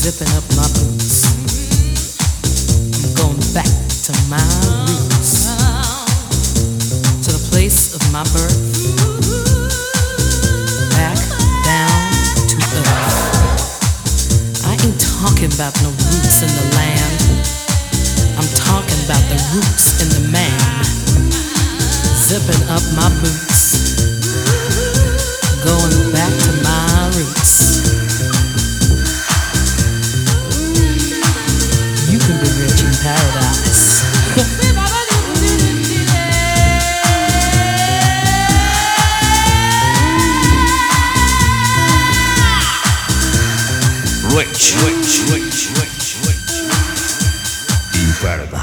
zipping up my boots. I'm going back to my roots, to the place of my birth, back down to earth. I ain't talking about no roots in the land, I'm talking about the roots in the man. Zipping up my boots, going back to my roots. You can be rich in paradise. Rich in paradise.